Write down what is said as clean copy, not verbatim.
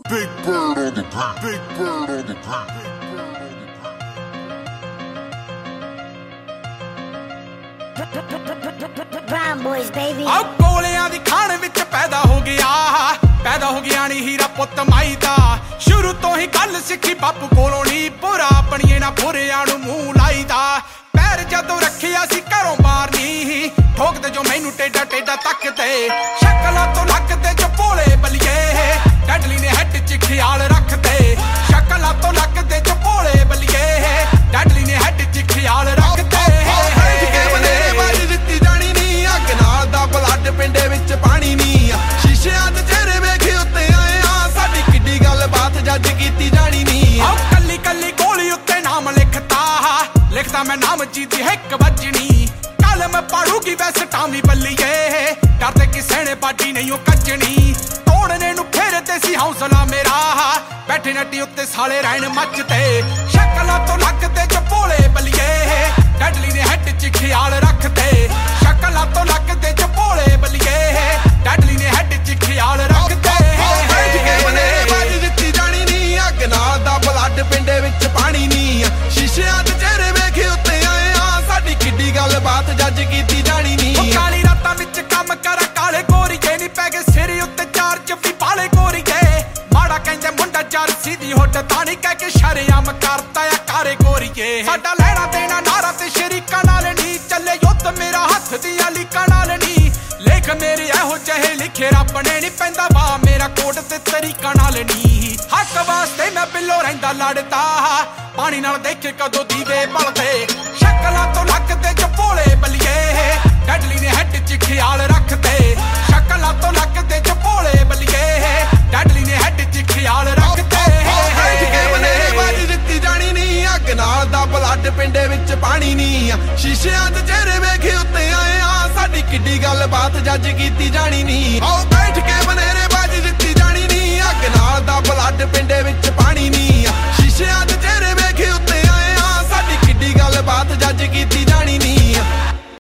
Big bird on the beat. Big bird on the beat. Brown boys, baby. ਆ ਗੋਲਿਆਂ ਦੀ ਖਾਣ ਵਿੱਚ ਪੈਦਾ ਹੋ ਗਿਆ ਨੀ ਹੀਰਾ ਪੁੱਤ ਮਾਈ ਦਾ। ਸ਼ੁਰੂ ਤੋਂ ਹੀ ਗੱਲ ਸਿੱਖੀ ਬਾਪੂ ਕੋਲੋਂ ਨੀ, ਪੂਰਾ ਬਣੀਏ ਨਾ ਬੁਰਿਆਂ ਨੂੰ ਮੂੰਹ ਲਾਈਦਾ। ਪੈਰ ਜਦੋਂ ਰੱਖਿਆ ਸੀ ਘਰੋਂ ਬਾਹਰ ਨੀ, ਠੋਕਦੇ ਜੋ ਮੈਨੂੰ ਟੇਡਾ ਟੇਡਾ ਤੱਕਦੇ। ਸ਼ਕਲਾਂ ਤੋਂ ਲੱਗਦੇ ਜੋ ਭੋਲੇ ਬਲੀਏ, ਡੈਡਲੀ ਨੇ ਹੈਡ 'ਚ ਖਿਆਲ ਰੱਖਦੇ। ਸ਼ਕਲਾਂ ਤੋਂ ਲੱਗਦੇ ਜੋ ਭੋਲੇ ਬਲੀਏ, ਡੈਡਲੀ ਨੇ ਹੈਡ 'ਚ ਖਿਆਲ ਰੱਖਦੇ। ਬਲੱਡ ਪਿੰਡੇ ਵਿੱਚ ਪਾਣੀ ਨੀ, ਸ਼ੀਸ਼ਿਆਂ ਦੇ ਚਿਹਰੇ ਵੇਖੇ ਉੱਤੇ ਆਏ ਆ, ਸਾਡੀ ਕਿੱਡੀ ਗੱਲ ਬਾਤ ਜੱਜ ਕੀਤੀ ਜਾਣੀ ਨੀ। ਆਹ ਕੱਲੀ ਕੱਲੀ ਗੋਲੀ ਉੱਤੇ ਨਾਮ ਲਿਖਦਾ ਮੈਂ ਨਾਮ ਜੀਤੀ ਹਿੱਕ ਵੱਜਣੀ। ਕਲਮ ਪਾੜੂਗੀ ਵੈਸੇ ਟਾਮੀ ਬੱਲੀਏ, ਡਰਦੇ ਕਿਸੇ ਨੇ ਬਾਡੀ ਨਹੀਂ ਉਹ ਕੱਜਣੀ। ਤੋੜਨੇ ਨੂੰ ਫੇਰਦੇ ਸੀ ਹੌਸਲਾ ਮੇਰਾ, ਬੈਠੇ ਨੱਟੀ ਉੱਤੇ ਸਾਲੇ ਰਹਿਣ ਮੱਚਦੇ। ਸ਼ਕਲਾਂ ਤੋਂ ਲੱਗਦੇ ਜੋ ਭੋਲੇ ਬਲੀਏ, ਡੈਡਲੀ ਨੇ ਹੈਡ 'ਚ ਖਿਆਲ ਰੱਖਦੇ। ਸ਼ਕਲਾਂ ਤੋਂ ਲੱਗਦੇ ਜੋ ਭੋਲੇ ਬਲੀਏ, ਡੈਡਲੀ ਨੇ ਹੈਡ 'ਚ ਖਿਆਲ ਰੱਖਦੇ। ਬਾਜੀ ਦਿੱਤੀ ਜਾਣੀ ਨੀ, ਅੱਗ ਨਾਲ ਦਾ ਬਲੱਡ ਪਿੰਡੇ ਵਿੱਚ ਪਾਣੀ ਨੀ, ਸ਼ੀਸ਼ਿਆਂ ਦੇ ਚਿਹਰੇ ਵੇਖੇ ਉੱਤੇ ਆਏ ਆ, ਸਾਡੀ ਕਿੱਡੀ ਗੱਲ ਬਾਤ ਜੱਜ ਕੀਤੀ ਜਾਣੀ ਨੀ। ਕਾਲੀ ਰਾਤਾਂ ਵਿੱਚ ਕੰਮ ਕਰਾ ਕਾਲੇ ਗੋਰੀਏ, ਨੀ ਪੈ ਗਏ ਸਿਰ ਉੱਤੇ ਚਾਰ ਜੱਫੀ ਪਾਲੇ ਗੋਰੀਏ। ਮਾੜਾ ਕਹਿੰਦੇ ਮੁੰਡਾ ਚਾਰ ਸਿੱਧੀ ਹੁੱਟ ਤਾਂ ਨੀ ਕਹਿ ਕੇ ਸ਼ਰੇਆਮ ਕਰਤਾ ਆ ਕਾਰੇ ਗੋਰੀਏ। ਸਾਡਾ ਲੈਣਾ ਦੇਣਾ ਨਾਰਾ ਤੇ ਸ਼ਰੀਕਾਂ ਨਾਲ ਨੀ, ਚੱਲੇ ਯੁੱਧ ਮੇਰਾ ਹੱਥ ਦੀਆਂ ਲੀਕਾਂ ਨਾਲ ਨੀ। ਲੇਖ ਮੇਰੇ ਇਹੋ ਜਿਹੇ ਲਿਖੇ ਰੱਬ ਨੇ, ਨੀ ਪੈਂਦਾ ਵਾ ਮੇਰਾ ਕੋਟ ਤੇ ਤਰੀਕਾਂ ਨਾਲ ਨੀ। ਹੱਕ ਵਾਸਤੇ ਮੈਂ ਬਿੱਲੋ ਰਹਿੰਦਾ ਲੜਦਾ, ਪਾਣੀ ਨਾਲ ਦੇਖੇ ਕਦੋਂ ਦੀਵੇ ਬਲਦੇ। ਸ਼ਕਲਾਂ ਤੋਂ ਲੱਗਦੇ ਜੋ ਭੋਲੇ ਬਲੀਏ, ਡੈਡਲੀ ਨੇ ਹੈਡ 'ਚ ਖਿਆਲ ਰੱਖਦੇ। ਸ਼ਕਲਾਂ ਤੋਂ ਲੱਗਦੇ ਜੋ ਭੋਲੇ ਬਲੀਏ, ਡੈਡਲੀ ਨੇ ਹੈਡ 'ਚ ਖਿਆਲ ਰੱਖਦੇ। ਬਾਜੀ ਦਿੱਤੀ ਜਾਣੀ ਨੀ, ਅੱਗ ਨਾਲ ਦਾ ਬਲੱਡ ਪਿੰਡੇ ਵਿੱਚ ਪਾਣੀ ਨੀ, ਸ਼ੀਸ਼ਿਆਂ ਦੇ ਚਿਹਰੇ ਵੇਖੇ ਉੱਤੇ ਆਏ ਆ, ਸਾਡੀ ਕਿੱਡੀ ਗੱਲ ਬਾਤ ਜੱਜ ਕੀਤੀ ਜਾਣੀ ਨੀ। ਆਓ ਬੈਠ ਕੇ ਬਨੇਰੇ ਬਾਜੀ ਦਿੱਤੀ ਜਾਣੀ ਨੀ, ਅੱਗ ਨਾਲ ਦਾ ਬਲੱਡ ਪਿੰਡੇ ਵਿੱਚ ਪਾਣੀ ਨੀ।